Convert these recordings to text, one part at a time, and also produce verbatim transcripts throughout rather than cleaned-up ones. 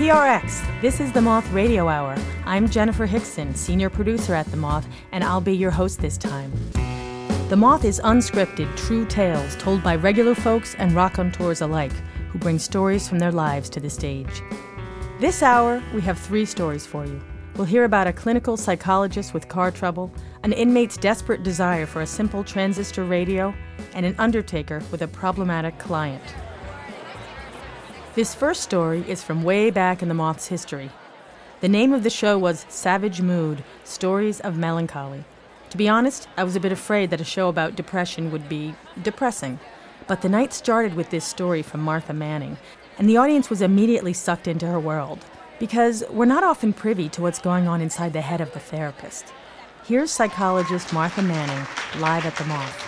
P R X, this is The Moth Radio Hour. I'm Jennifer Hickson, senior producer at The Moth, and I'll be your host this time. The Moth is unscripted, true tales told by regular folks and raconteurs alike who bring stories from their lives to the stage. This hour, we have three stories for you. We'll hear about a clinical psychologist with car trouble, an inmate's desperate desire for a simple transistor radio, and an undertaker with a problematic client. This first story is from way back in the Moth's history. The name of the show was Savage Mood, Stories of Melancholy. To be honest, I was a bit afraid that a show about depression would be depressing. But the night started with this story from Martha Manning, and the audience was immediately sucked into her world. Because we're not often privy to what's going on inside the head of the therapist. Here's psychologist Martha Manning, live at the Moth.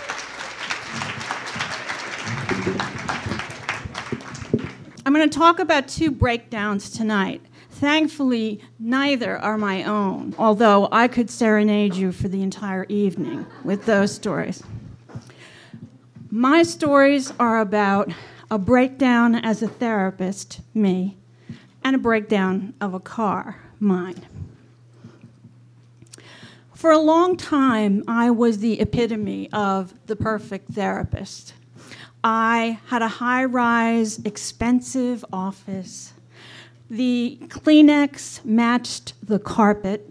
I'm going to talk about two breakdowns tonight. Thankfully, neither are my own, although I could serenade you for the entire evening with those stories. My stories are about a breakdown as a therapist, me, and a breakdown of a car, mine. For a long time, I was the epitome of the perfect therapist. I had a high-rise, expensive office. The Kleenex matched the carpet.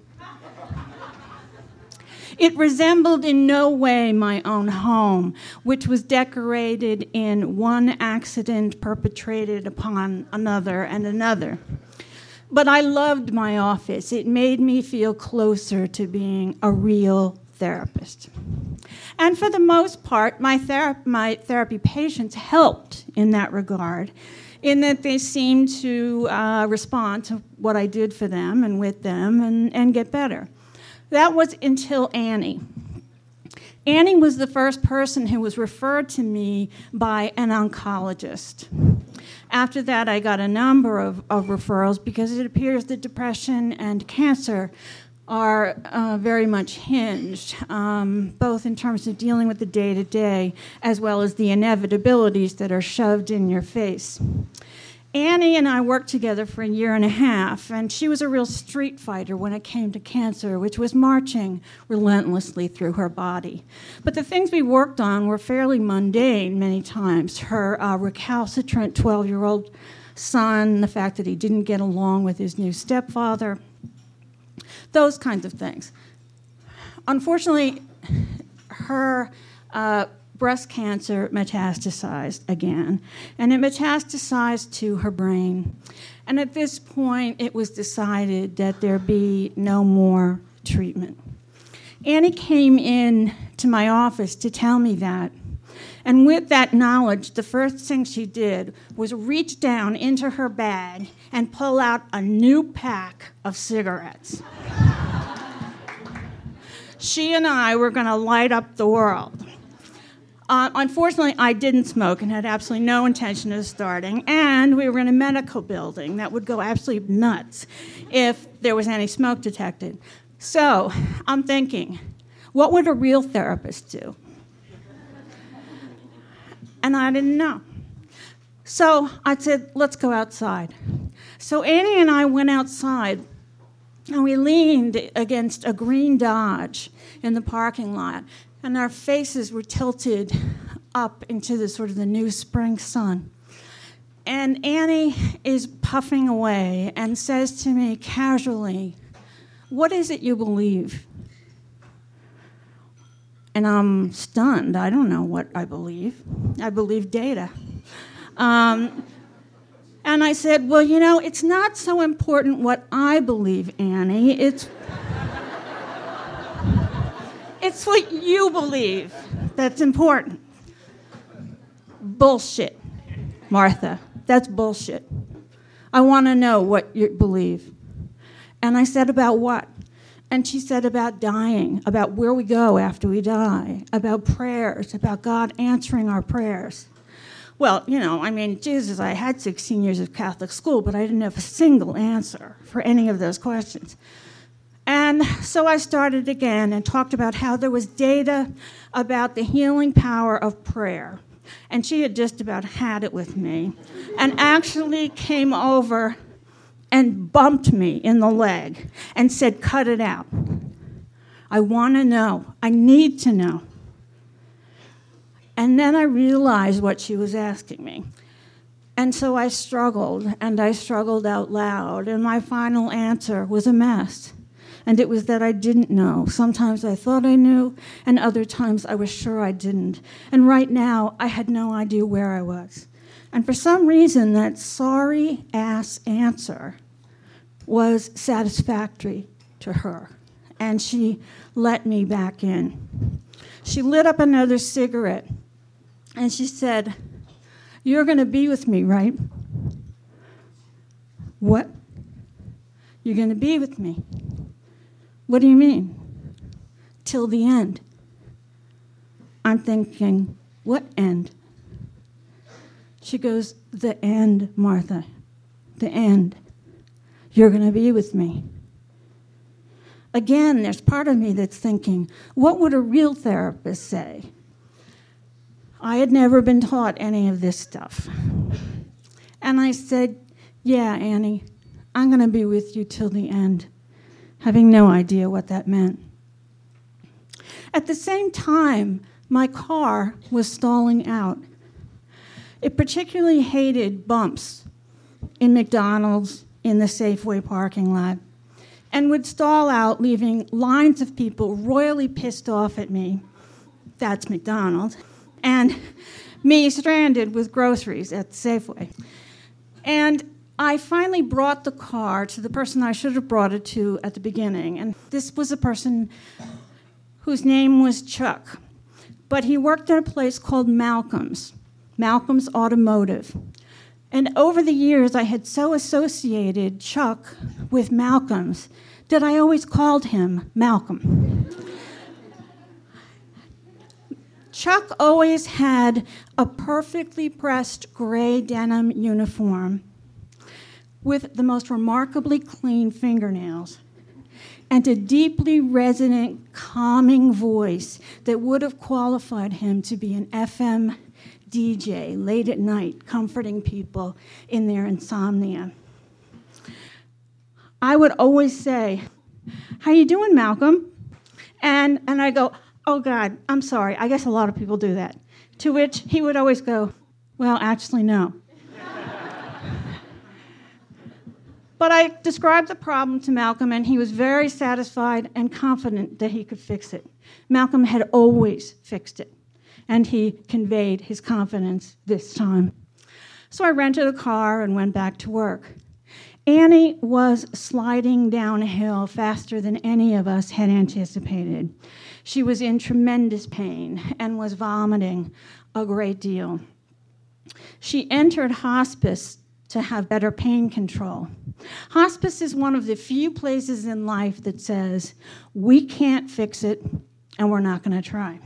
It resembled in no way my own home, which was decorated in one accident perpetrated upon another and another. But I loved my office. It made me feel closer to being a real therapist. And for the most part, my, thera- my therapy patients helped in that regard, in that they seemed to uh, respond to what I did for them and with them and, and get better. That was until Annie. Annie was the first person who was referred to me by an oncologist. After that, I got a number of, of referrals because it appears that depression and cancer are uh, very much hinged, um, both in terms of dealing with the day-to-day as well as the inevitabilities that are shoved in your face. Annie and I worked together for a year and a half, and she was a real street fighter when it came to cancer, which was marching relentlessly through her body. But the things we worked on were fairly mundane many times. Her uh, recalcitrant twelve-year-old son, the fact that he didn't get along with his new stepfather, those kinds of things. Unfortunately, her uh, breast cancer metastasized again, and it metastasized to her brain. And at this point, it was decided that there be no more treatment. Annie came in to my office to tell me that. And with that knowledge, the first thing she did was reach down into her bag and pull out a new pack of cigarettes. She and I were going to light up the world. Uh, unfortunately, I didn't smoke and had absolutely no intention of starting, and we were in a medical building that would go absolutely nuts if there was any smoke detected. So I'm thinking, what would a real therapist do? And I didn't know. So I said, let's go outside. So Annie and I went outside, and we leaned against a green Dodge in the parking lot, and our faces were tilted up into the sort of the new spring sun. And Annie is puffing away and says to me casually, "What is it you believe?" And I'm stunned. I don't know what I believe. I believe data. Um, and I said, well, you know, it's not so important what I believe, Annie. It's, it's what you believe that's important. Bullshit, Martha. That's bullshit. I want to know what you believe. And I said, about what? And she said about dying, about where we go after we die, about prayers, about God answering our prayers. Well, you know, I mean, Jesus, I had sixteen years of Catholic school, but I didn't have a single answer for any of those questions. And so I started again and talked about how there was data about the healing power of prayer. And she had just about had it with me and actually came over and bumped me in the leg and said, cut it out. I want to know. I need to know. And then I realized what she was asking me. And so I struggled, and I struggled out loud, and my final answer was a mess. And it was that I didn't know. Sometimes I thought I knew, and other times I was sure I didn't. And right now, I had no idea where I was. And for some reason, that sorry-ass answer was satisfactory to her. And she let me back in. She lit up another cigarette, and she said, "You're going to be with me, right?" "What? You're going to be with me? What do you mean?" "Till the end." I'm thinking, what end? She goes, "The end, Martha. The end. You're going to be with me." Again, there's part of me that's thinking, what would a real therapist say? I had never been taught any of this stuff. And I said, "Yeah, Annie, I'm going to be with you till the end," having no idea what that meant. At the same time, my car was stalling out. It particularly hated bumps in McDonald's, in the Safeway parking lot, and would stall out, leaving lines of people royally pissed off at me. That's McDonald's. And me stranded with groceries at the Safeway. And I finally brought the car to the person I should have brought it to at the beginning. And this was a person whose name was Chuck. But he worked at a place called Malcolm's, Malcolm's Automotive. And over the years, I had so associated Chuck with Malcolm's that I always called him Malcolm. Chuck always had a perfectly pressed gray denim uniform with the most remarkably clean fingernails and a deeply resonant, calming voice that would have qualified him to be an F M D J late at night, comforting people in their insomnia. I would always say, "How you doing, Malcolm?" And, and I go, "Oh, God, I'm sorry. I guess a lot of people do that." To which he would always go, "Well, actually, no." But I described the problem to Malcolm, and he was very satisfied and confident that he could fix it. Malcolm had always fixed it, and he conveyed his confidence this time. So I rented a car and went back to work. Annie was sliding downhill faster than any of us had anticipated. She was in tremendous pain and was vomiting a great deal. She entered hospice to have better pain control. Hospice is one of the few places in life that says, we can't fix it and we're not going to try.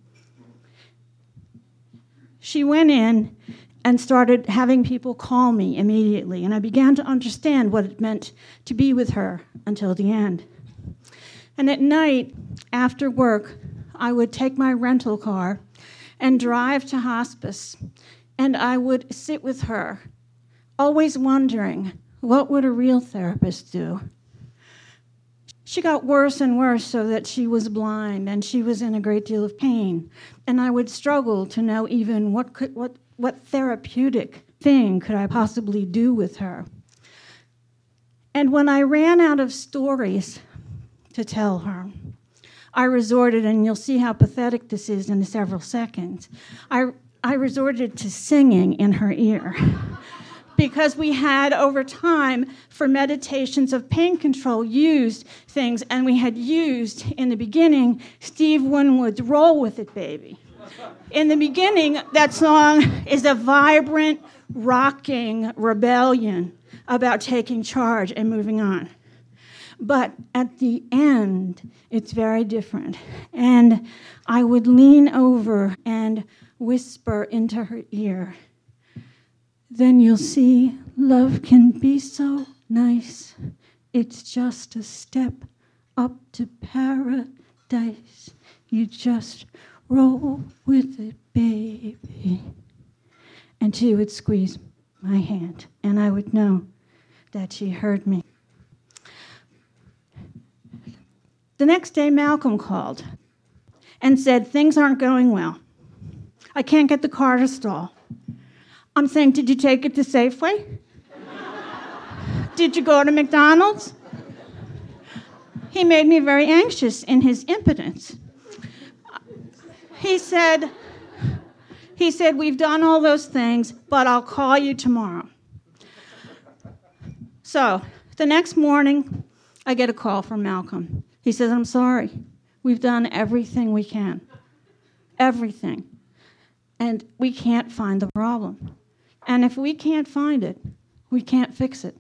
She went in and started having people call me immediately, and I began to understand what it meant to be with her until the end. And at night, after work, I would take my rental car and drive to hospice, and I would sit with her, always wondering, what would a real therapist do? She got worse and worse so that she was blind, and she was in a great deal of pain, and I would struggle to know even what could, what, what therapeutic thing could I possibly do with her. And when I ran out of stories to tell her, I resorted, and you'll see how pathetic this is in several seconds, I, I resorted to singing in her ear. Because we had, over time, for meditations of pain control, used things, and we had used, in the beginning, Steve Winwood's Roll With It, Baby. In the beginning, that song is a vibrant, rocking rebellion about taking charge and moving on. But at the end, it's very different. And I would lean over and whisper into her ear, "Then you'll see love can be so nice. It's just a step up to paradise. You just roll with it, baby." And she would squeeze my hand, and I would know that she heard me. The next day, Malcolm called and said, things aren't going well. I can't get the car to stall. I'm saying, did you take it to Safeway? Did you go to McDonald's? He made me very anxious in his impotence. He said, he said, we've done all those things, but I'll call you tomorrow. So the next morning, I get a call from Malcolm. He says, I'm sorry. We've done everything we can. Everything. And we can't find the problem. And if we can't find it, we can't fix it.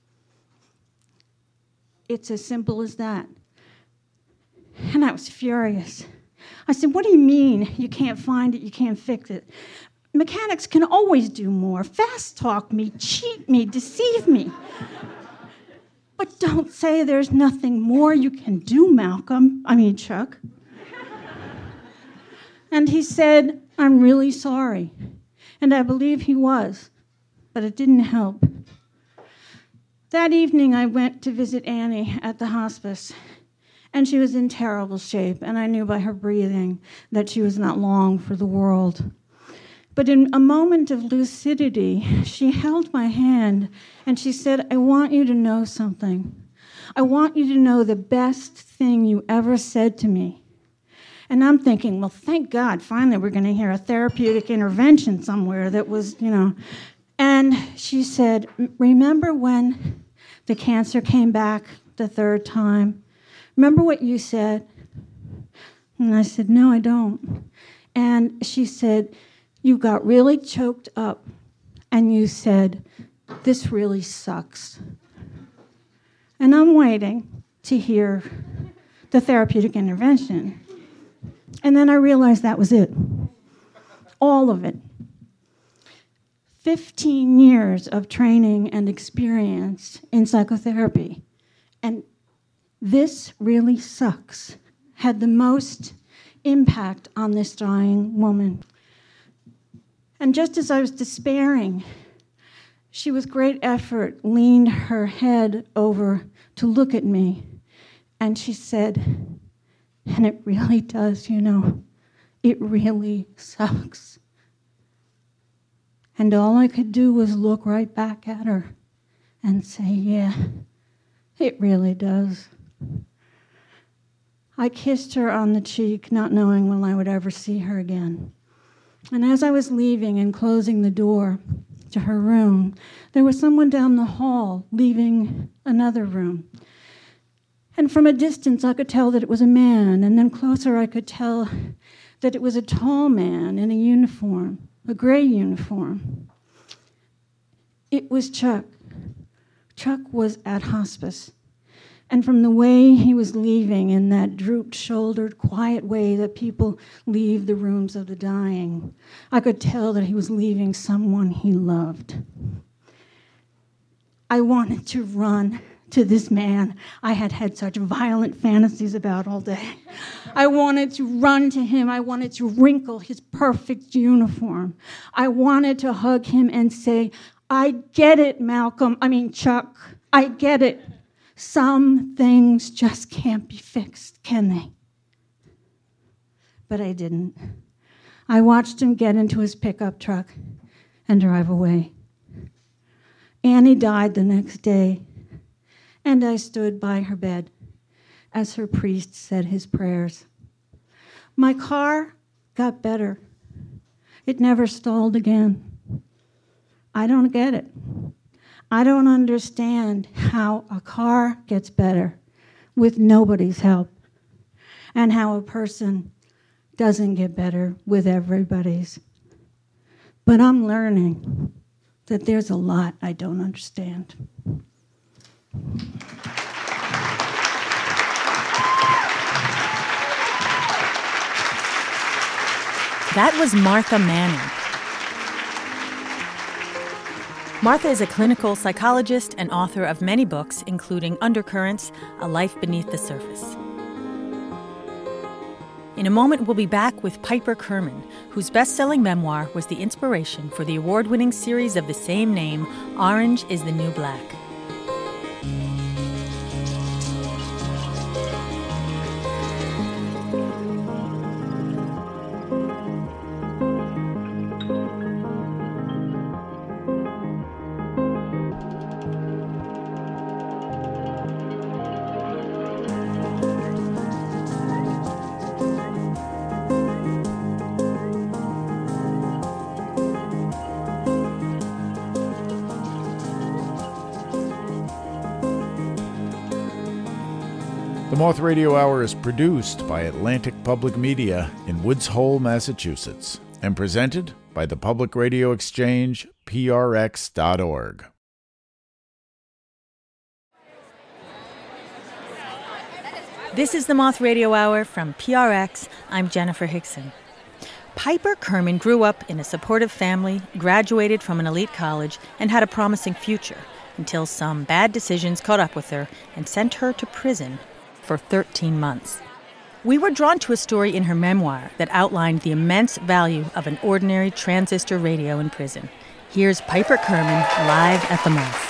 It's as simple as that. And I was furious. I said, what do you mean you can't find it, you can't fix it? Mechanics can always do more. Fast talk me, cheat me, deceive me. But don't say there's nothing more you can do, Malcolm. I mean, Chuck. And he said, I'm really sorry. And I believe he was, but it didn't help. That evening, I went to visit Annie at the hospice, and she was in terrible shape, and I knew by her breathing that she was not long for the world. But in a moment of lucidity, she held my hand, and she said, I want you to know something. I want you to know the best thing you ever said to me. And I'm thinking, well, thank God, finally we're going to hear a therapeutic intervention somewhere that was, you know. And she said, remember when the cancer came back the third time? Remember what you said? And I said, no, I don't. And she said, you got really choked up, and you said, this really sucks. And I'm waiting to hear the therapeutic intervention. And then I realized that was it. All of it. fifteen years of training and experience in psychotherapy. And this really sucks had the most impact on this dying woman. And just as I was despairing, she with great effort leaned her head over to look at me, and she said, and it really does, you know, it really sucks. And all I could do was look right back at her and say, yeah, it really does. I kissed her on the cheek, not knowing when I would ever see her again. And as I was leaving and closing the door to her room, there was someone down the hall leaving another room. And from a distance, I could tell that it was a man, and then closer I could tell that it was a tall man in a uniform, a gray uniform. It was Chuck. Chuck was at hospice. And from the way he was leaving in that drooped-shouldered, quiet way that people leave the rooms of the dying, I could tell that he was leaving someone he loved. I wanted to run to this man I had had such violent fantasies about all day. I wanted to run to him. I wanted to wrinkle his perfect uniform. I wanted to hug him and say, I get it, Malcolm. I mean, Chuck, I get it. Some things just can't be fixed, can they? But I didn't. I watched him get into his pickup truck and drive away. Annie died the next day, and I stood by her bed as her priest said his prayers. My car got better. It never stalled again. I don't get it. I don't understand how a car gets better with nobody's help, and how a person doesn't get better with everybody's. But I'm learning that there's a lot I don't understand. That was Martha Manning. Martha is a clinical psychologist and author of many books, including Undercurrents, A Life Beneath the Surface. In a moment, we'll be back with Piper Kerman, whose best-selling memoir was the inspiration for the award-winning series of the same name, Orange is the New Black. The Moth Radio Hour is produced by Atlantic Public Media in Woods Hole, Massachusetts, and presented by the Public Radio Exchange, P R X dot org. This is the Moth Radio Hour from P R X. I'm Jennifer Hickson. Piper Kerman grew up in a supportive family, graduated from an elite college, and had a promising future until some bad decisions caught up with her and sent her to prison for thirteen months. We were drawn to a story in her memoir that outlined the immense value of an ordinary transistor radio in prison. Here's Piper Kerman live at the Moth.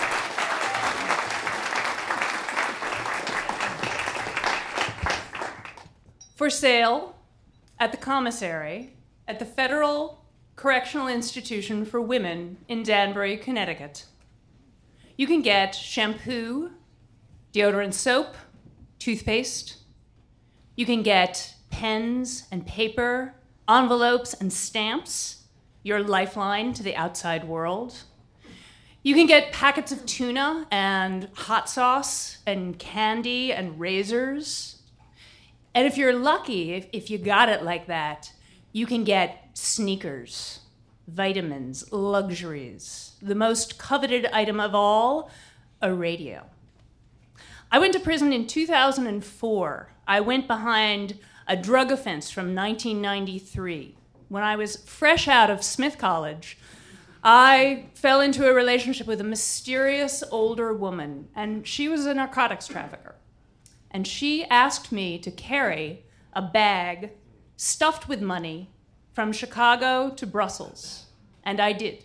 For sale at the commissary at the Federal Correctional Institution for Women in Danbury, Connecticut. You can get shampoo, deodorant soap, toothpaste. You can get pens and paper, envelopes and stamps, your lifeline to the outside world. You can get packets of tuna and hot sauce and candy and razors. And if you're lucky, if, if you got it like that, you can get sneakers, vitamins, luxuries. The most coveted item of all, a radio. I went to prison in two thousand four. I went behind a drug offense from nineteen ninety-three. When I was fresh out of Smith College, I fell into a relationship with a mysterious older woman, and she was a narcotics trafficker. And she asked me to carry a bag stuffed with money from Chicago to Brussels, and I did.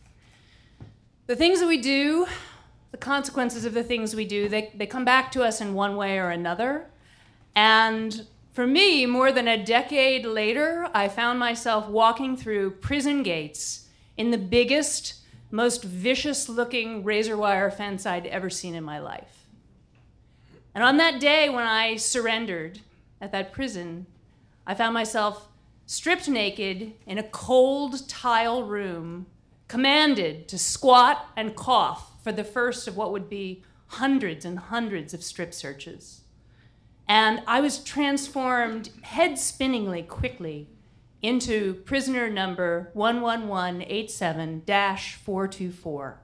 The things that we do, the consequences of the things we do, they, they come back to us in one way or another. And for me, more than a decade later, I found myself walking through prison gates in the biggest, most vicious-looking razor wire fence I'd ever seen in my life. And on that day when I surrendered at that prison, I found myself stripped naked in a cold tile room, commanded to squat and cough for the first of what would be hundreds and hundreds of strip searches. And I was transformed head-spinningly quickly into prisoner number one one one eight seven dash four two four.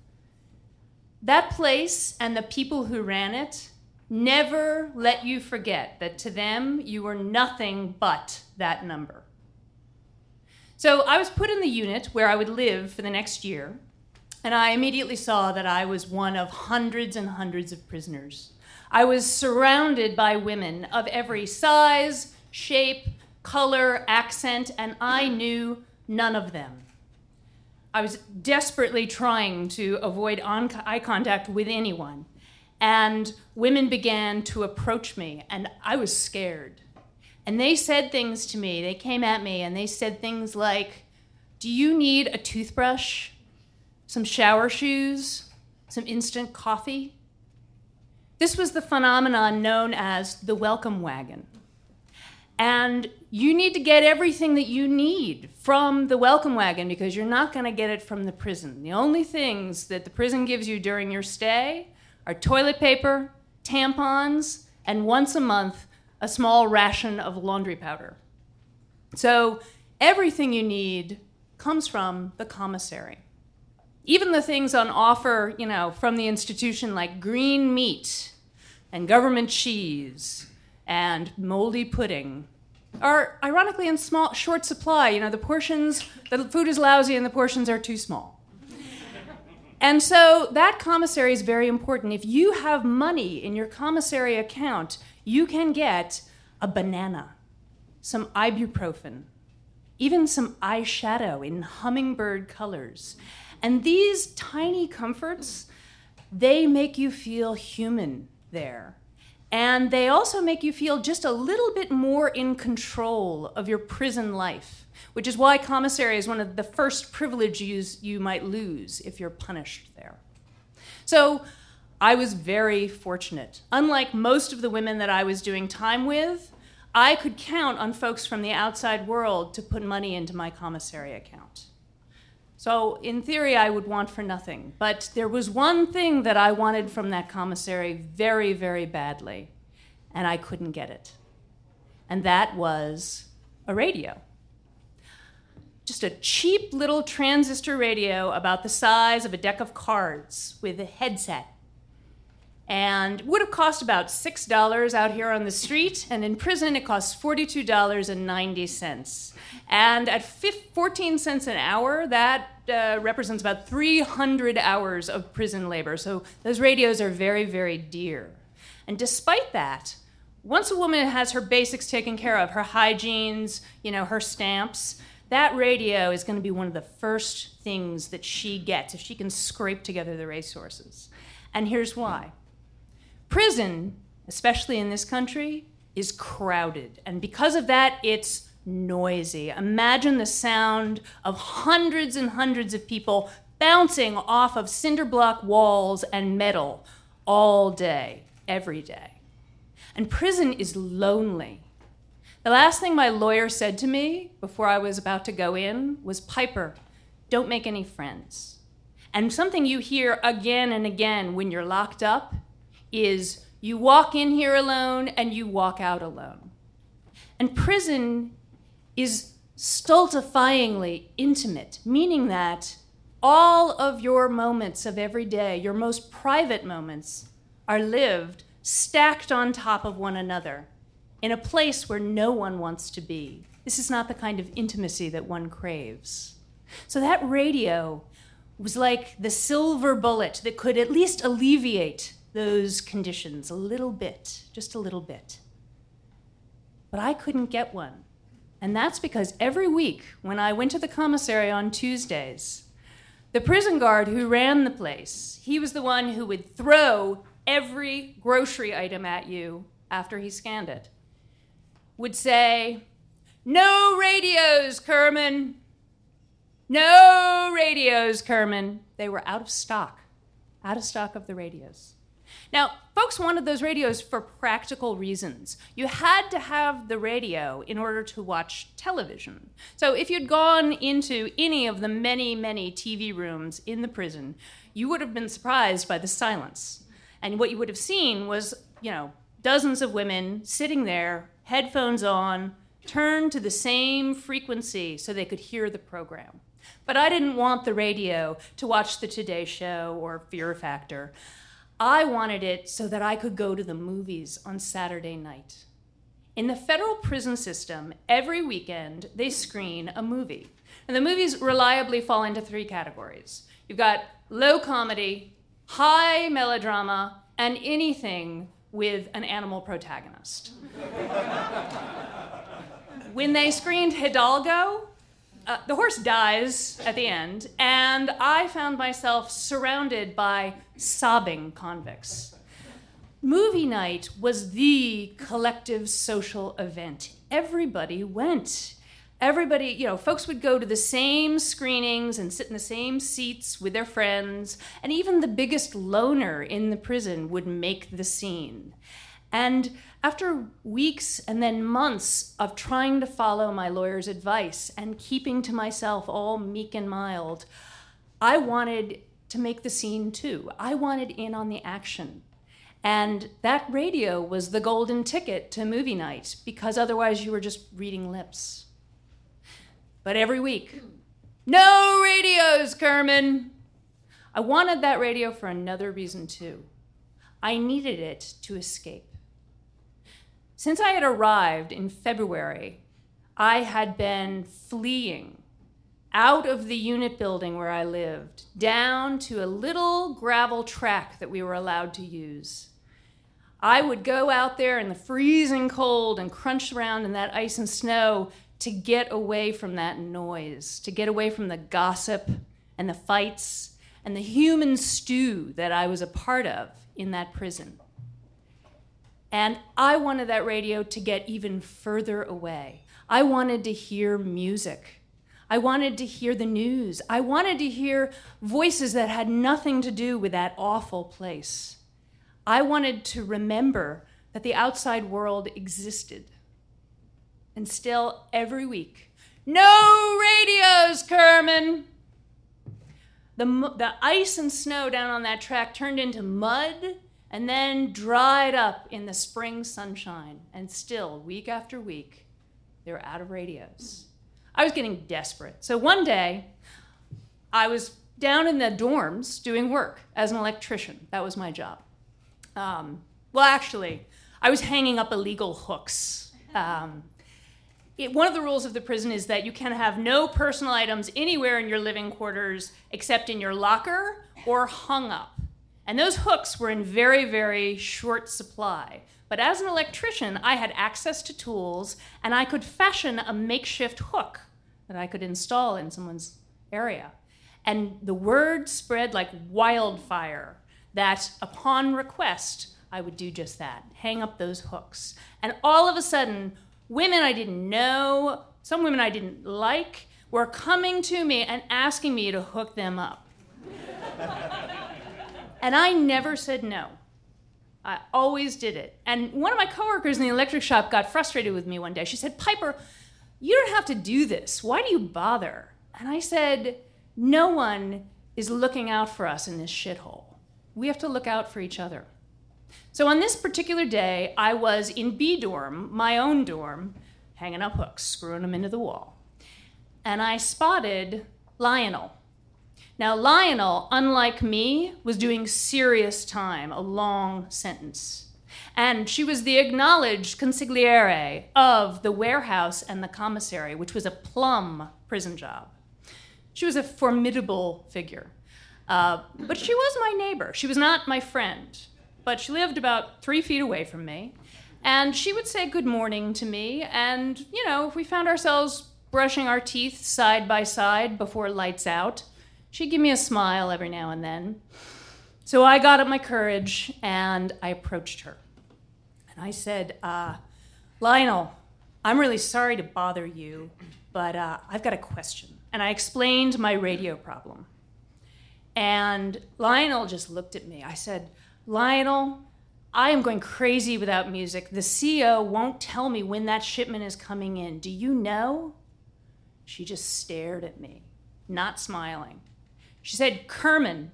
That place and the people who ran it never let you forget that to them you were nothing but that number. So I was put in the unit where I would live for the next year, and I immediately saw that I was one of hundreds and hundreds of prisoners. I was surrounded by women of every size, shape, color, accent, and I knew none of them. I was desperately trying to avoid eye contact with anyone, and women began to approach me, and I was scared. And they said things to me. They came at me, and they said things like, "Do you need a toothbrush, some shower shoes, some instant coffee?" This was the phenomenon known as the welcome wagon. And you need to get everything that you need from the welcome wagon because you're not going to get it from the prison. The only things that the prison gives you during your stay are toilet paper, tampons, and once a month, a small ration of laundry powder. So everything you need comes from the commissary. Even the things on offer, you know, from the institution like green meat and government cheese and moldy pudding are ironically in small, short supply. You know, the portions, the food is lousy and the portions are too small. And so that commissary is very important. If you have money in your commissary account, you can get a banana, some ibuprofen, even some eyeshadow in hummingbird colors. And these tiny comforts, they make you feel human there. And they also make you feel just a little bit more in control of your prison life, which is why commissary is one of the first privileges you might lose if you're punished there. So I was very fortunate. Unlike most of the women that I was doing time with, I could count on folks from the outside world to put money into my commissary account. So in theory, I would want for nothing. But there was one thing that I wanted from that commissary very, very badly. and I couldn't get it. And that was a radio. Just a cheap little transistor radio about the size of a deck of cards with a headset. And would have cost about six dollars out here on the street, and in prison it costs forty-two dollars and ninety cents. And at fourteen cents an hour, that uh, represents about three hundred hours of prison labor. So those radios are very, very dear. And despite that, once a woman has her basics taken care of, her hygienes, you know, her stamps, that radio is going to be one of the first things that she gets if she can scrape together the resources. And here's why. Prison, especially in this country, is crowded. And because of that, it's noisy. Imagine the sound of hundreds and hundreds of people bouncing off of cinder block walls and metal all day, every day. And prison is lonely. The last thing my lawyer said to me before I was about to go in was, Piper, don't make any friends. And something you hear again and again when you're locked up is you walk in here alone and you walk out alone. And prison is stultifyingly intimate, meaning that all of your moments of every day, your most private moments, are lived stacked on top of one another in a place where no one wants to be. This is not the kind of intimacy that one craves. So that radio was like the silver bullet that could at least alleviate those conditions a little bit, just a little bit. But I couldn't get one. And that's because every week when I went to the commissary on Tuesdays, the prison guard who ran the place, he was the one who would throw every grocery item at you after he scanned it, would say, no radios, Kerman. No radios, Kerman. They were out of stock, out of stock of the radios. Now, folks wanted those radios for practical reasons. You had to have the radio in order to watch television. So if you'd gone into any of the many, many T V rooms in the prison, you would have been surprised by the silence. And what you would have seen was, you know, dozens of women sitting there, headphones on, turned to the same frequency so they could hear the program. But I didn't want the radio to watch the Today Show or Fear Factor. I wanted it so that I could go to the movies on Saturday night. In the federal prison system, every weekend they screen a movie. And the movies reliably fall into three categories. You've got low comedy, high melodrama, and anything with an animal protagonist. When they screened Hidalgo, uh, the horse dies at the end, and I found myself surrounded by sobbing convicts. Movie night was the collective social event. Everybody went. Everybody, you know, folks would go to the same screenings and sit in the same seats with their friends, and even the biggest loner in the prison would make the scene. And after weeks and then months of trying to follow my lawyer's advice and keeping to myself all meek and mild, I wanted to make the scene too. I wanted in on the action. And that radio was the golden ticket to movie night, because otherwise you were just reading lips. But every week, no radios, Kerman. I wanted that radio for another reason too. I needed it to escape. Since I had arrived in February, I had been fleeing out of the unit building where I lived, down to a little gravel track that we were allowed to use. I would go out there in the freezing cold and crunch around in that ice and snow to get away from that noise, to get away from the gossip and the fights and the human stew that I was a part of in that prison. And I wanted that radio to get even further away. I wanted to hear music. I wanted to hear the news. I wanted to hear voices that had nothing to do with that awful place. I wanted to remember that the outside world existed. And still, every week, no radios, Kerman! The, the ice and snow down on that track turned into mud and then dried up in the spring sunshine. And still, week after week, they were out of radios. I was getting desperate. So one day, I was down in the dorms doing work as an electrician. That was my job. Um, well, actually, I was hanging up illegal hooks. Um, it, one of the rules of the prison is that you can have no personal items anywhere in your living quarters except in your locker or hung up. And those hooks were in very, very short supply. But as an electrician, I had access to tools, and I could fashion a makeshift hook that I could install in someone's area. And the word spread like wildfire that upon request, I would do just that, hang up those hooks. And all of a sudden, women I didn't know, some women I didn't like, were coming to me and asking me to hook them up. And I never said no. I always did it. And one of my coworkers in the electric shop got frustrated with me one day. She said, "Piper, you don't have to do this. Why do you bother?" And I said, "No one is looking out for us in this shithole. We have to look out for each other." So on this particular day, I was in B dorm, my own dorm, hanging up hooks, screwing them into the wall. And I spotted Lionel. Now, Lionel, unlike me, was doing serious time, a long sentence. And she was the acknowledged consigliere of the warehouse and the commissary, which was a plum prison job. She was a formidable figure. Uh, but she was my neighbor. She was not my friend, but she lived about three feet away from me. And she would say good morning to me. And, you know, if we found ourselves brushing our teeth side by side before lights out, she'd give me a smile every now and then. So I got up my courage and I approached her. And I said, uh, "Lionel, I'm really sorry to bother you, but uh, I've got a question." And I explained my radio problem. And Lionel just looked at me. I said, "Lionel, I am going crazy without music. The C O won't tell me when that shipment is coming in. Do you know?" She just stared at me, not smiling. She said, "Kerman,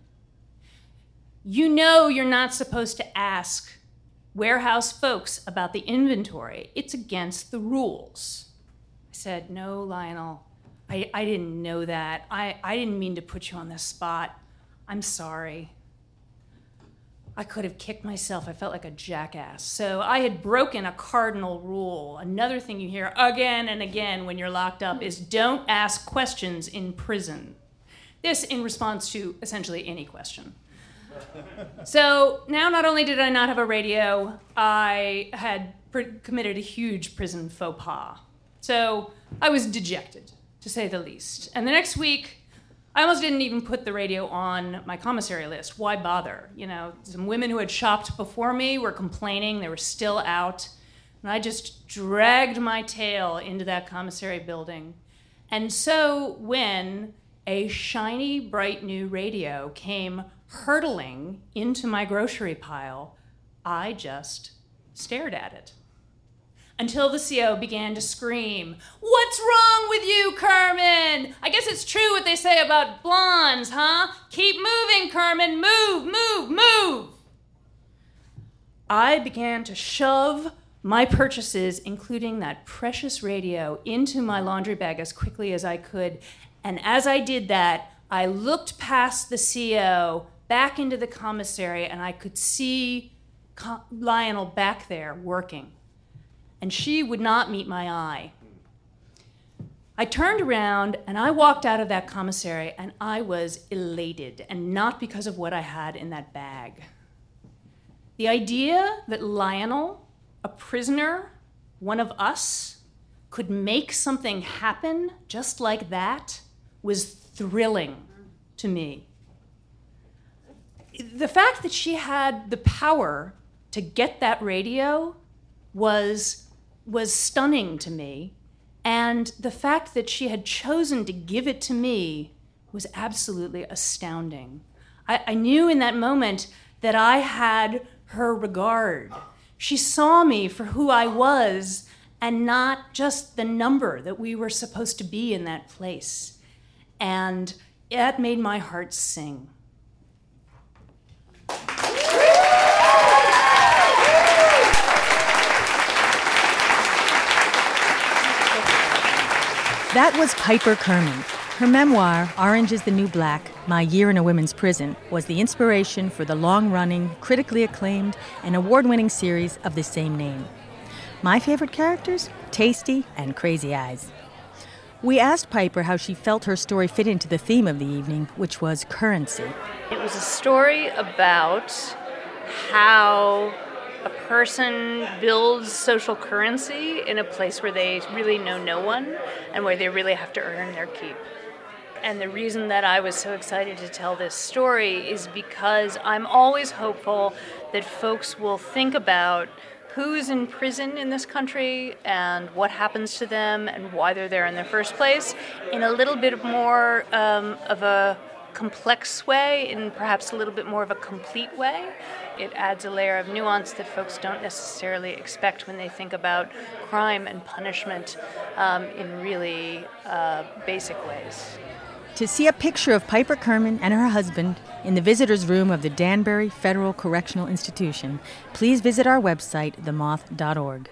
you know you're not supposed to ask warehouse folks about the inventory. It's against the rules." I said, "No, Lionel, I, I didn't know that. I, I didn't mean to put you on the spot. I'm sorry." I could have kicked myself. I felt like a jackass. So I had broken a cardinal rule. Another thing you hear again and again when you're locked up is don't ask questions in prison. This in response to essentially any question. So now not only did I not have a radio, I had pr- committed a huge prison faux pas. So I was dejected, to say the least. And the next week, I almost didn't even put the radio on my commissary list. Why bother? You know, some women who had shopped before me were complaining. They were still out. And I just dragged my tail into that commissary building. And so when a shiny, bright new radio came hurtling into my grocery pile, I just stared at it. Until the C O began to scream, "What's wrong with you, Kerman? I guess it's true what they say about blondes, huh? Keep moving, Kerman, move, move, move." I began to shove my purchases, including that precious radio, into my laundry bag as quickly as I could. And as I did that, I looked past the C O, back into the commissary, and I could see Co- Lionel back there working. And she would not meet my eye. I turned around and I walked out of that commissary and I was elated, and not because of what I had in that bag. The idea that Lionel, a prisoner, one of us, could make something happen just like that was thrilling to me. The fact that she had the power to get that radio was was stunning to me, and the fact that she had chosen to give it to me was absolutely astounding. I, I knew in that moment that I had her regard. She saw me for who I was and not just the number that we were supposed to be in that place. And that made my heart sing. That was Piper Kerman. Her memoir, Orange is the New Black, My Year in a Women's Prison, was the inspiration for the long-running, critically acclaimed, and award-winning series of the same name. My favorite characters? Tasty and Crazy Eyes. We asked Piper how she felt her story fit into the theme of the evening, which was currency. It was a story about how a person builds social currency in a place where they really know no one and where they really have to earn their keep. And the reason that I was so excited to tell this story is because I'm always hopeful that folks will think about who's in prison in this country and what happens to them and why they're there in the first place in a little bit more um, of a complex way, in perhaps a little bit more of a complete way. It adds a layer of nuance that folks don't necessarily expect when they think about crime and punishment um, in really uh, basic ways. To see a picture of Piper Kerman and her husband in the visitor's room of the Danbury Federal Correctional Institution, please visit our website, the moth dot org.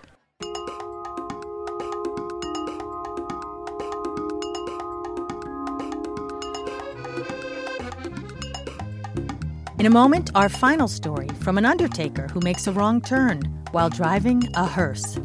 In a moment, our final story from an undertaker who makes a wrong turn while driving a hearse.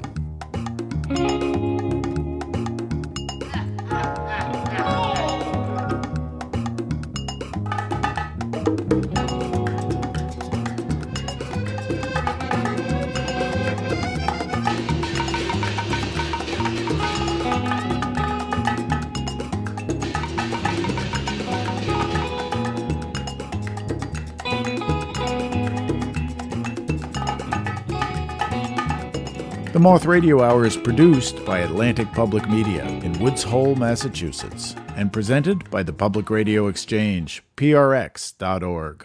The Moth Radio Hour is produced by Atlantic Public Media in Woods Hole, Massachusetts, and presented by the Public Radio Exchange, P R X dot org.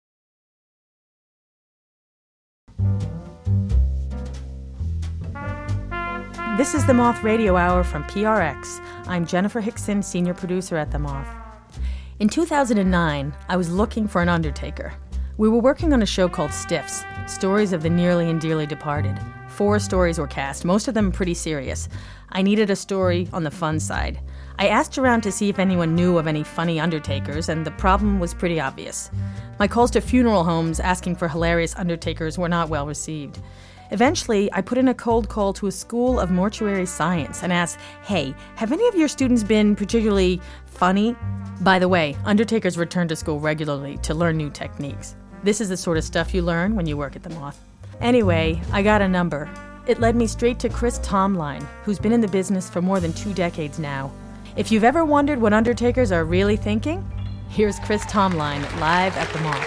This is the Moth Radio Hour from P R X. I'm Jennifer Hickson, senior producer at The Moth. In two thousand nine, I was looking for an undertaker. We were working on a show called Stiffs, Stories of the Nearly and Dearly Departed. Four stories were cast, most of them pretty serious. I needed a story on the fun side. I asked around to see if anyone knew of any funny undertakers, and the problem was pretty obvious. My calls to funeral homes asking for hilarious undertakers were not well received. Eventually, I put in a cold call to a school of mortuary science and asked, hey, have any of your students been particularly funny? By the way, undertakers return to school regularly to learn new techniques. This is the sort of stuff you learn when you work at the Moth. Anyway, I got a number. It led me straight to Chris Tomline, who's been in the business for more than two decades now. If you've ever wondered what undertakers are really thinking, here's Chris Tomline live at the Moth.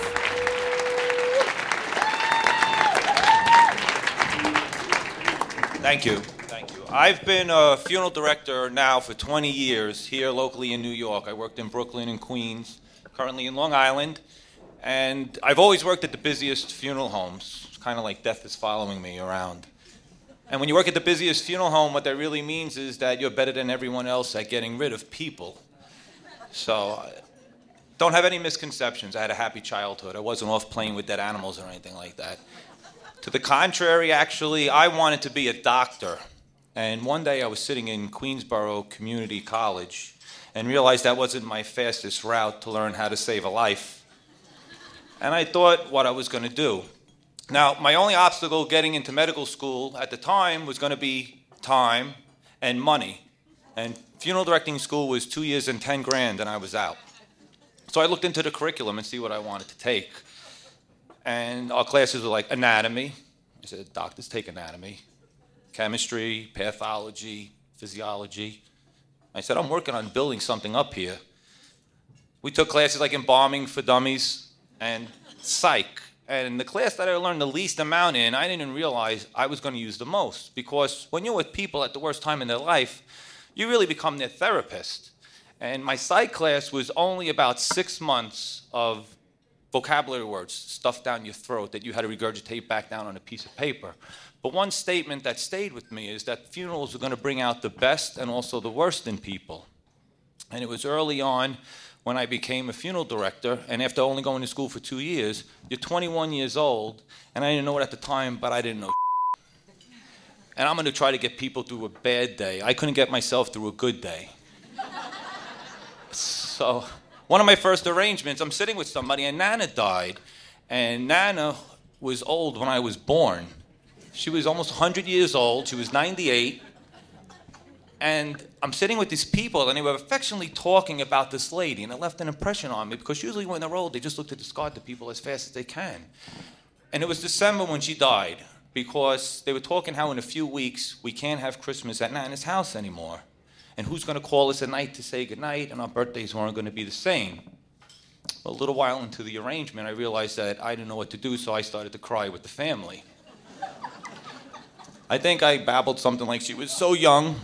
Thank you. Thank you. I've been a funeral director now for twenty years here locally in New York. I worked in Brooklyn and Queens, currently in Long Island, and I've always worked at the busiest funeral homes. It's kind of like death is following me around. And when you work at the busiest funeral home, what that really means is that you're better than everyone else at getting rid of people. So don't have any misconceptions. I had a happy childhood. I wasn't off playing with dead animals or anything like that. To the contrary, actually, I wanted to be a doctor. And one day I was sitting in Queensborough Community College and realized that wasn't my fastest route to learn how to save a life. And I thought what I was going to do. Now, my only obstacle getting into medical school at the time was going to be time and money. And funeral directing school was two years and ten grand, and I was out. So I looked into the curriculum and see what I wanted to take. And our classes were like anatomy. I said, doctors take anatomy. Chemistry, pathology, physiology. I said, I'm working on building something up here. We took classes like embalming for dummies and psych. And the class that I learned the least amount in, I didn't realize I was going to use the most. Because when you're with people at the worst time in their life, you really become their therapist. And my psych class was only about six months of vocabulary words stuffed down your throat that you had to regurgitate back down on a piece of paper. But one statement that stayed with me is that funerals are going to bring out the best and also the worst in people. And it was early on when I became a funeral director, and after only going to school for two years, you're twenty-one years old, and I didn't know it at the time, but I didn't know. And I'm going to try to get people through a bad day. I couldn't get myself through a good day. So one of my first arrangements, I'm sitting with somebody, and Nana died. And Nana was old when I was born. She was almost one hundred years old. She was ninety-eight. And I'm sitting with these people, and they were affectionately talking about this lady, and it left an impression on me, because usually when they're old, they just look to discard the people as fast as they can. And it was December when she died, because they were talking how in a few weeks we can't have Christmas at Nana's house anymore. And who's going to call us at night to say goodnight, and our birthdays weren't going to be the same. Well, a little while into the arrangement, I realized that I didn't know what to do, so I started to cry with the family. I think I babbled something like she was so young.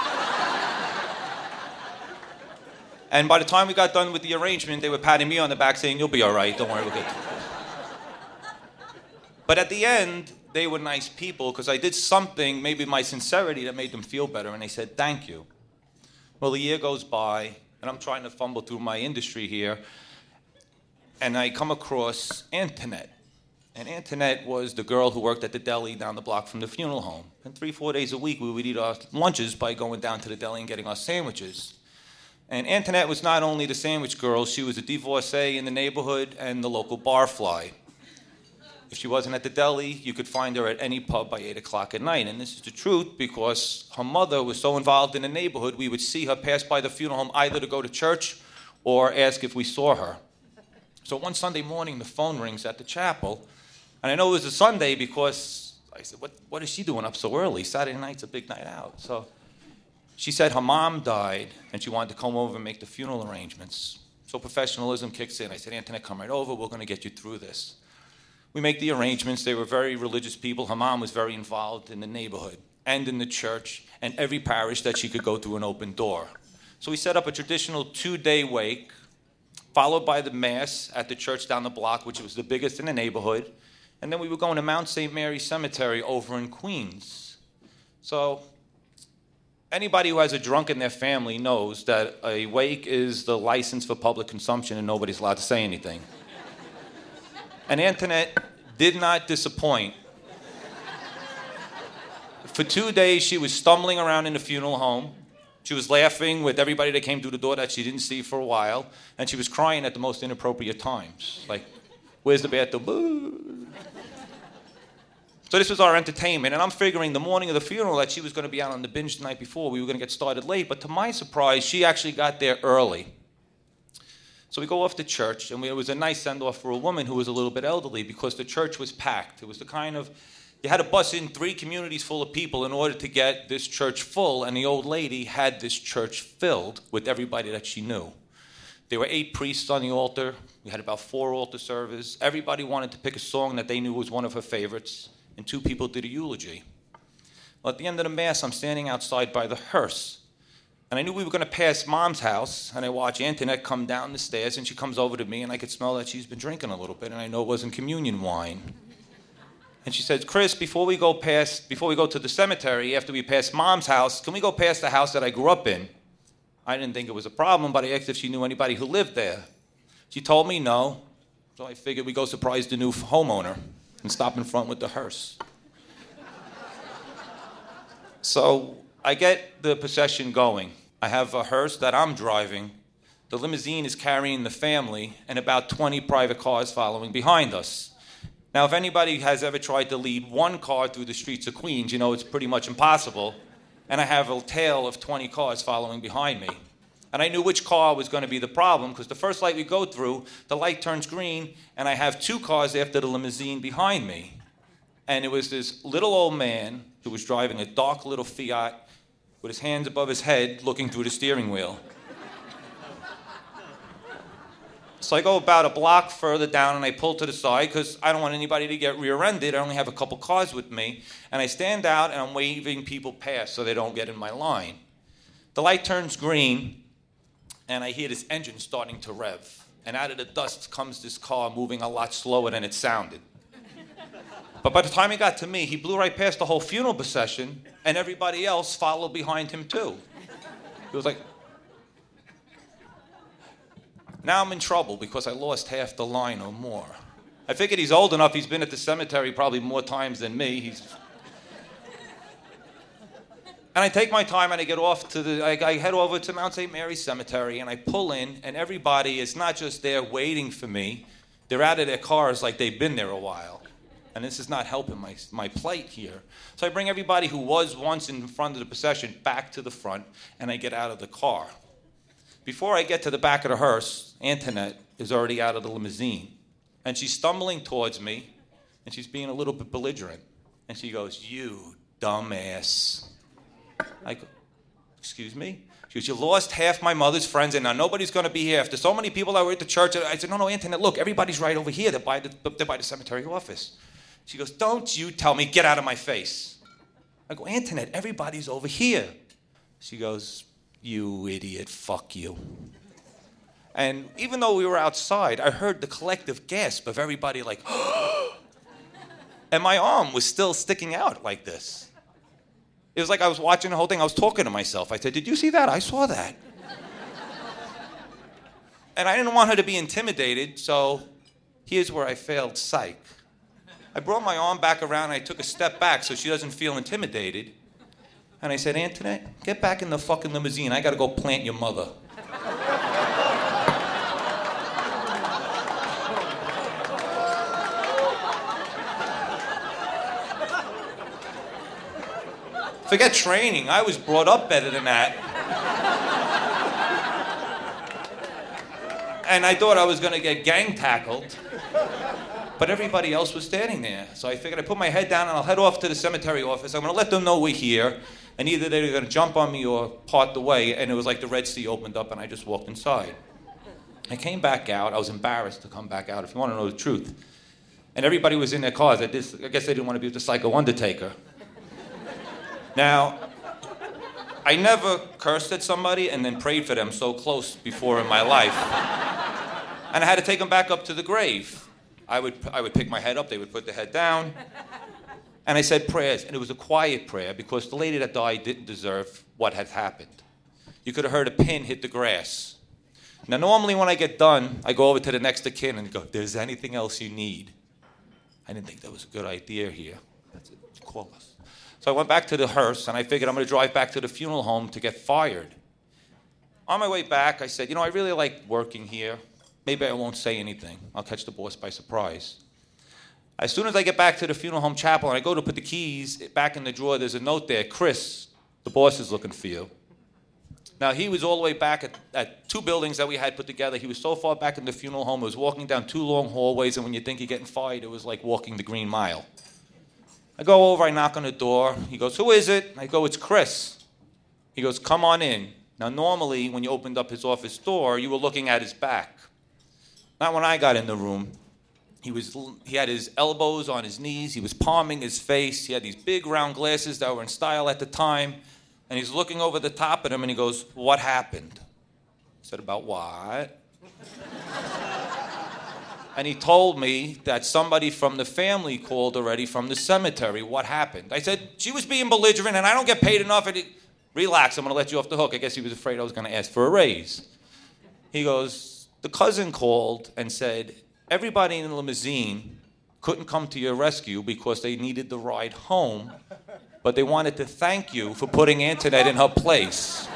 And by the time we got done with the arrangement, they were patting me on the back saying, "You'll be all right, don't worry, we'll get to it." But at the end, they were nice people, because I did something, maybe my sincerity, that made them feel better, and they said, "Thank you." Well, a year goes by, and I'm trying to fumble through my industry here, and I come across Antoinette. And Antoinette was the girl who worked at the deli down the block from the funeral home. And three, four days a week, we would eat our lunches by going down to the deli and getting our sandwiches. And Antoinette was not only the sandwich girl, she was a divorcee in the neighborhood and the local barfly. If she wasn't at the deli, you could find her at any pub by eight o'clock at night. And this is the truth, because her mother was so involved in the neighborhood, we would see her pass by the funeral home either to go to church or ask if we saw her. So one Sunday morning, the phone rings at the chapel. And I know it was a Sunday because I said, what, what is she doing up so early? Saturday night's a big night out. So she said her mom died, and she wanted to come over and make the funeral arrangements. So professionalism kicks in. I said, "Antoinette, come right over. We're going to get you through this." We make the arrangements. They were very religious people. Her mom was very involved in the neighborhood and in the church and every parish that she could go through an open door. So we set up a traditional two-day wake, followed by the Mass at the church down the block, which was the biggest in the neighborhood. And then we were going to Mount Saint Mary Cemetery over in Queens. So anybody who has a drunk in their family knows that a wake is the license for public consumption, and nobody's allowed to say anything. And Antoinette did not disappoint. For two days, she was stumbling around in the funeral home. She was laughing with everybody that came through the door that she didn't see for a while. And she was crying at the most inappropriate times. Like, "Where's the bathroom?" Boo. So this was our entertainment. And I'm figuring the morning of the funeral that she was going to be out on the binge the night before. We were going to get started late. But to my surprise, she actually got there early. So we go off to church, and we, it was a nice send-off for a woman who was a little bit elderly, because the church was packed. It was the kind of, you had to bus in three communities full of people in order to get this church full, and the old lady had this church filled with everybody that she knew. There were eight priests on the altar. We had about four altar servers. Everybody wanted to pick a song that they knew was one of her favorites, and two people did a eulogy. Well, at the end of the Mass, I'm standing outside by the hearse. And I knew we were going to pass Mom's house, and I watch Antoinette come down the stairs, and she comes over to me, and I could smell that she's been drinking a little bit, and I know it wasn't communion wine. And she says, "Chris, before we go past, before we go to the cemetery, after we pass Mom's house, can we go past the house that I grew up in?" I didn't think it was a problem, but I asked if she knew anybody who lived there. She told me no, so I figured we'd go surprise the new homeowner and stop in front with the hearse. So I get the procession going. I have a hearse that I'm driving. The limousine is carrying the family, and about twenty private cars following behind us. Now, if anybody has ever tried to lead one car through the streets of Queens, you know it's pretty much impossible. And I have a tail of twenty cars following behind me. And I knew which car was going to be the problem, because the first light we go through, the light turns green, and I have two cars after the limousine behind me. And it was this little old man who was driving a dark little Fiat with his hands above his head, looking through the steering wheel. So I go about a block further down, and I pull to the side, because I don't want anybody to get rear-ended. I only have a couple cars with me. And I stand out, and I'm waving people past so they don't get in my line. The light turns green, and I hear this engine starting to rev. And out of the dust comes this car moving a lot slower than it sounded. But by the time he got to me, he blew right past the whole funeral procession, and everybody else followed behind him too. He was like, now I'm in trouble because I lost half the line or more. I figured he's old enough, he's been at the cemetery probably more times than me. He's... And I take my time and I get off to the, I, I head over to Mount Saint Mary's Cemetery and I pull in and everybody is not just there waiting for me, they're out of their cars like they've been there a while. And this is not helping my, my plight here. So I bring everybody who was once in front of the procession back to the front and I get out of the car. Before I get to the back of the hearse, Antoinette is already out of the limousine. And she's stumbling towards me and she's being a little bit belligerent. And she goes, "You dumbass." I go, "Excuse me?" She goes, "You lost half my mother's friends, and now nobody's going to be here. After so many people that were at the church," I said, "No, no, Antoinette, look, everybody's right over here. They're by the, they're by the cemetery office." She goes, "Don't you tell me, get out of my face." I go, "Antoinette, everybody's over here." She goes, "You idiot, fuck you." And even though we were outside, I heard the collective gasp of everybody like, and my arm was still sticking out like this. It was like I was watching the whole thing. I was talking to myself. I said, "Did you see that? I saw that." And I didn't want her to be intimidated, so here's where I failed psych. I brought my arm back around and I took a step back so she doesn't feel intimidated. And I said, "Antoinette, get back in the fucking limousine. I got to go plant your mother." Forget training. I was brought up better than that. And I thought I was going to get gang tackled. But everybody else was standing there. So I figured I'd put my head down and I'll head off to the cemetery office. I'm going to let them know we're here. And either they're going to jump on me or part the way. And it was like the Red Sea opened up and I just walked inside. I came back out. I was embarrassed to come back out, if you want to know the truth. And everybody was in their cars. I, just, I guess they didn't want to be with the Psycho Undertaker. Now, I never cursed at somebody and then prayed for them so close before in my life. And I had to take them back up to the grave. I would, I would pick my head up, they would put their head down. And I said prayers, and it was a quiet prayer because the lady that died didn't deserve what had happened. You could have heard a pin hit the grass. Now, normally when I get done, I go over to the next of kin and go, "There's anything else you need?" I didn't think that was a good idea here. That's it. Call us. So I went back to the hearse, and I figured I'm going to drive back to the funeral home to get fired. On my way back, I said, "You know, I really like working here. Maybe I won't say anything. I'll catch the boss by surprise." As soon as I get back to the funeral home chapel and I go to put the keys back in the drawer, there's a note there, "Chris, the boss is looking for you." Now, he was all the way back at, at two buildings that we had put together. He was so far back in the funeral home, he was walking down two long hallways, and when you think you're getting fired, it was like walking the Green Mile. I go over, I knock on the door. He goes, "Who is it?" I go, "It's Chris." He goes, "Come on in." Now, normally, when you opened up his office door, you were looking at his back. Not when I got in the room. He was, he had his elbows on his knees. He was palming his face. He had these big round glasses that were in style at the time. And he's looking over the top at him, and he goes, "What happened?" I said, "About what?" And he told me that somebody from the family called already from the cemetery. What happened? I said, "She was being belligerent, and I don't get paid enough." And he, "Relax, I'm going to let you off the hook." I guess he was afraid I was going to ask for a raise. He goes, "The cousin called and said everybody in the limousine couldn't come to your rescue because they needed the ride home, but they wanted to thank you for putting Antoinette in her place."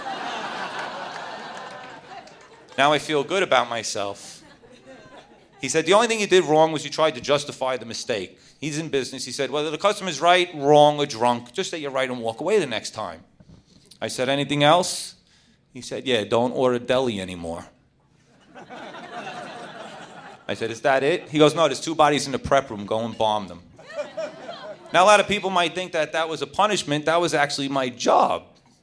Now I feel good about myself. He said, "The only thing you did wrong was you tried to justify the mistake." He's in business. He said, "Whether the customer's right, wrong, or drunk, just say you're right and walk away the next time." I said, "Anything else?" He said, "Yeah, don't order deli anymore." I said, "Is that it?" He goes, "No, there's two bodies in the prep room. Go and bomb them." Now, a lot of people might think that that was a punishment. That was actually my job.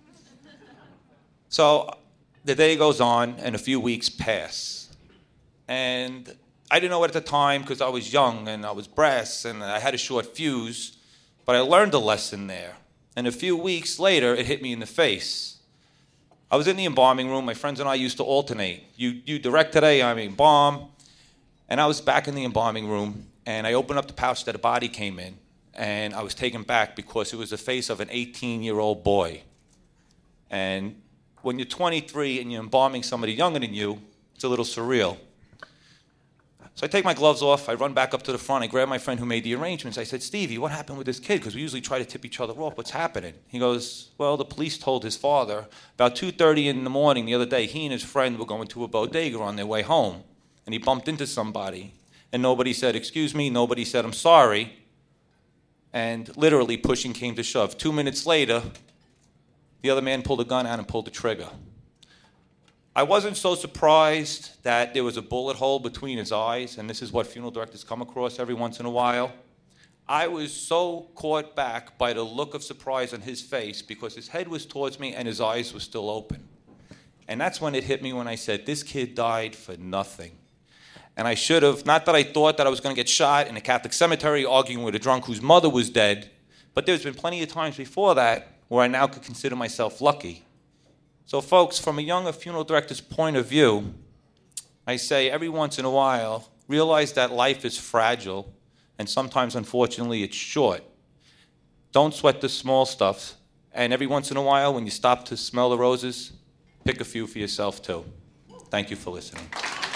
So the day goes on, and a few weeks pass. And I didn't know it at the time because I was young and I was brass and I had a short fuse, but I learned a lesson there. And a few weeks later, it hit me in the face. I was in the embalming room. My friends and I used to alternate. You, you direct today, I embalm. And I was back in the embalming room, and I opened up the pouch that a body came in, and I was taken back because it was the face of an eighteen-year-old boy. And when you're twenty-three and you're embalming somebody younger than you, it's a little surreal. So I take my gloves off, I run back up to the front, I grab my friend who made the arrangements. I said, Stevie, what happened with this kid? Because we usually try to tip each other off. What's happening? He goes, well, the police told his father about two thirty in the morning the other day, he and his friend were going to a bodega on their way home, and he bumped into somebody, and nobody said, excuse me, nobody said, I'm sorry, and literally pushing came to shove. Two minutes later, the other man pulled a gun out and pulled the trigger. I wasn't so surprised that there was a bullet hole between his eyes, and this is what funeral directors come across every once in a while. I was so caught back by the look of surprise on his face because his head was towards me and his eyes were still open. And that's when it hit me when I said, this kid died for nothing. And I should have, not that I thought that I was going to get shot in a Catholic cemetery arguing with a drunk whose mother was dead, but there's been plenty of times before that where I now could consider myself lucky. So folks, from a young funeral director's point of view, I say every once in a while, realize that life is fragile, and sometimes, unfortunately, it's short. Don't sweat the small stuff, and every once in a while, when you stop to smell the roses, pick a few for yourself, too. Thank you for listening.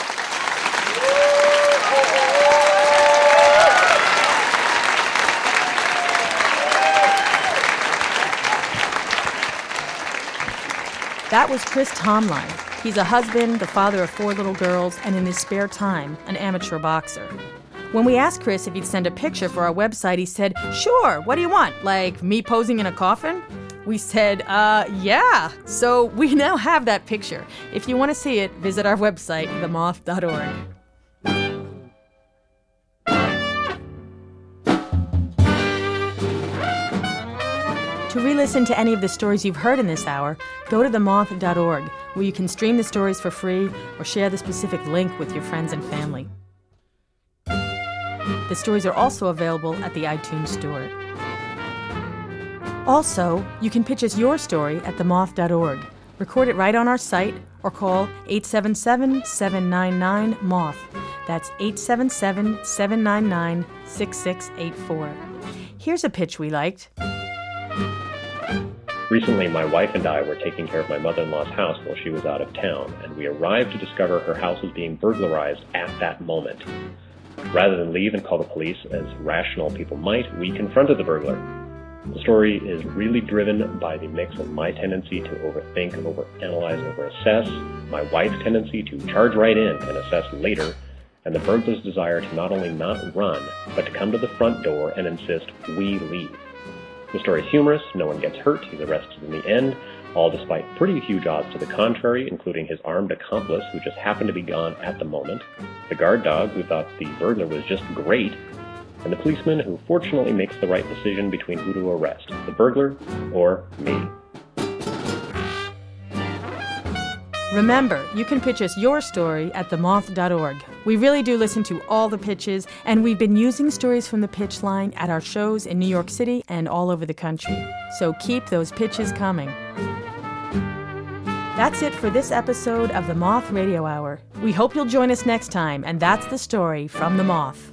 That was Chris Tomline. He's a husband, the father of four little girls, and in his spare time, an amateur boxer. When we asked Chris if he'd send a picture for our website, he said, sure, what do you want? Like me posing in a coffin? We said, uh, yeah. So we now have that picture. If you want to see it, visit our website, the moth dot org. To re-listen to any of the stories you've heard in this hour, go to the moth dot org, where you can stream the stories for free or share the specific link with your friends and family. The stories are also available at the iTunes Store. Also, you can pitch us your story at the moth dot org. Record it right on our site or call eight seven seven, seven nine nine, moth. That's eight seven seven, seven nine nine, six six eight four. Here's a pitch we liked. Recently, my wife and I were taking care of my mother-in-law's house while she was out of town, and we arrived to discover her house was being burglarized at that moment. Rather than leave and call the police, as rational people might, we confronted the burglar. The story is really driven by the mix of my tendency to overthink, overanalyze, overassess, my wife's tendency to charge right in and assess later, and the burglar's desire to not only not run, but to come to the front door and insist we leave. The story is humorous, no one gets hurt, he's arrested in the end, all despite pretty huge odds to the contrary, including his armed accomplice who just happened to be gone at the moment, the guard dog who thought the burglar was just great, and the policeman who fortunately makes the right decision between who to arrest, the burglar or me. Remember, you can pitch us your story at the moth dot org. We really do listen to all the pitches, and we've been using stories from the pitch line at our shows in New York City and all over the country. So keep those pitches coming. That's it for this episode of the Moth Radio Hour. We hope you'll join us next time, and that's the story from the Moth.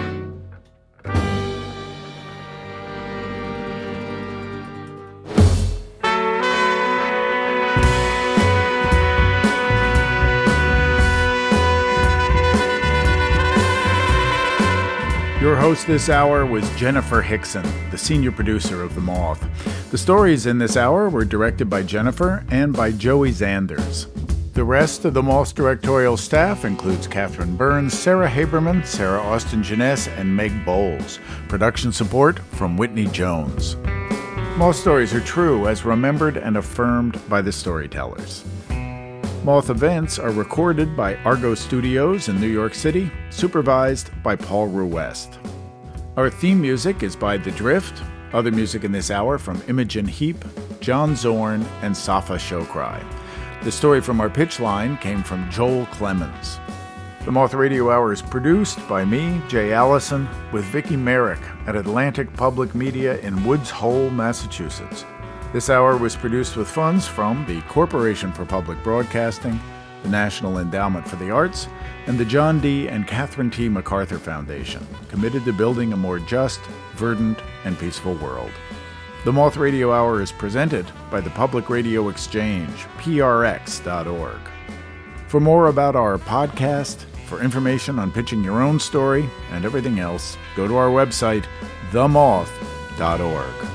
Your host this hour was Jennifer Hickson, the senior producer of The Moth. The stories in this hour were directed by Jennifer and by Joey Zanders. The rest of The Moth's directorial staff includes Catherine Burns, Sarah Haberman, Sarah Austin-Jeunesse, and Meg Bowles. Production support from Whitney Jones. Moth stories are true as remembered and affirmed by the storytellers. Moth events are recorded by Argo Studios in New York City, supervised by Paul Ruwest. Our theme music is by The Drift. Other music in this hour from Imogen Heap, John Zorn, and Safa Shokrai. The story from our pitch line came from Joel Clemens. The Moth Radio Hour is produced by me, Jay Allison, with Vicki Merrick at Atlantic Public Media in Woods Hole, Massachusetts. This hour was produced with funds from the Corporation for Public Broadcasting, the National Endowment for the Arts, and the John D. and Catherine T. MacArthur Foundation, committed to building a more just, verdant, and peaceful world. The Moth Radio Hour is presented by the Public Radio Exchange, P R X dot org. For more about our podcast, For information on pitching your own story and everything else, go to our website, the moth dot org.